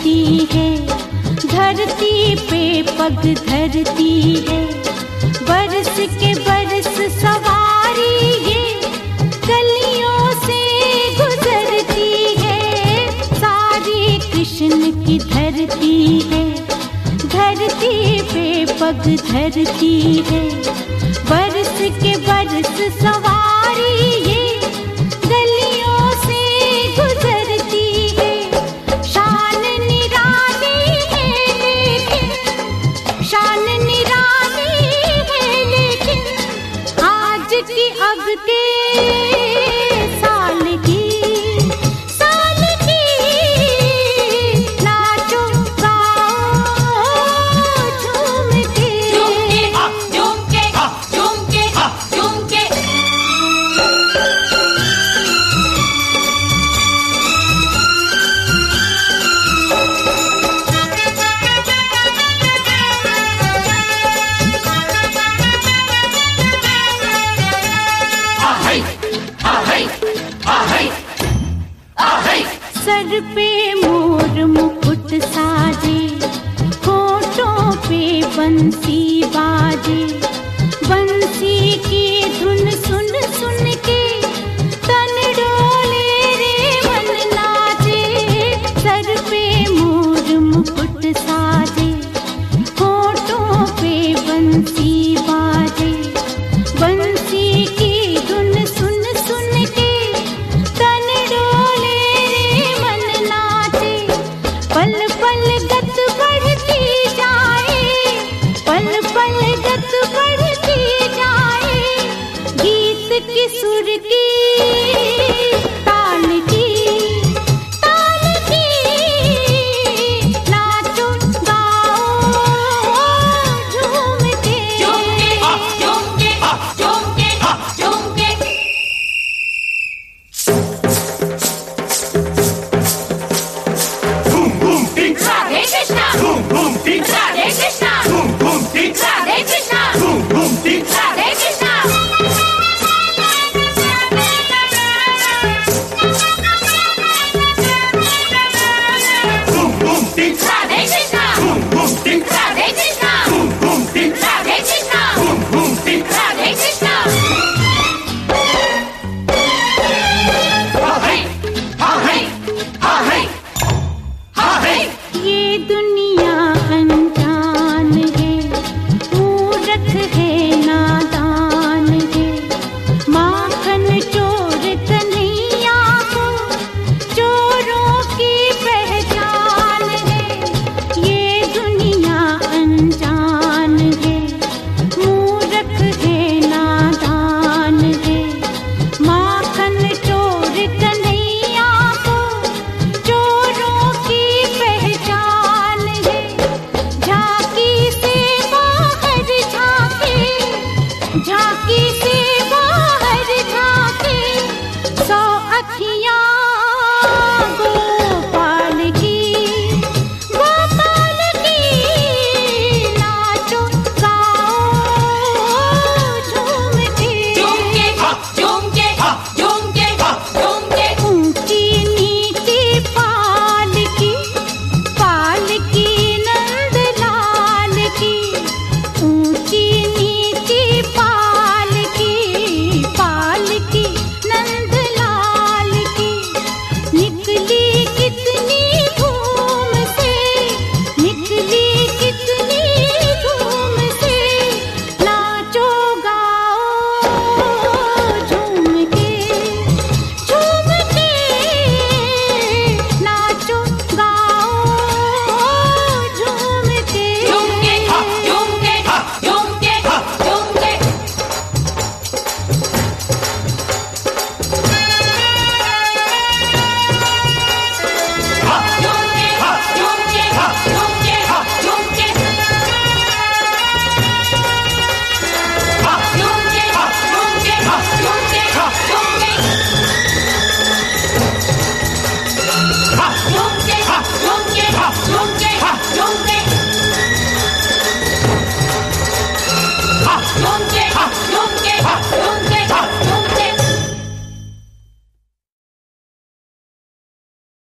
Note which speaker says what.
Speaker 1: धरती है, धरती पे पग धरती है। बरस के बरस सवारी ये गलियों से गुजरती है। सारी कृष्ण की धरती है, धरती पे पग धरती है। बरस के बरस सवारी ये गलियों से गुजरती है। शान निराली है लेकिन, शान निराली है लेकिन आज की अब के साल की नाचो गाओ झूम के।
Speaker 2: झूम के झूम के झूम के।
Speaker 1: सर पे मोर मुकुट साजे, होठों पे बंसी बाजे। बंसी की धुन सुन सुन के तन डोले रे मन नाचे। सर पे मोर मुकुट साजे, होठों पे बंसी बाजे। बंसी की धुन सुन सुन के तन डोले रे मन नाचे। पल पल गत बढ़ती जाए, पल पल गत बढ़ती जाए। गीत की सुर की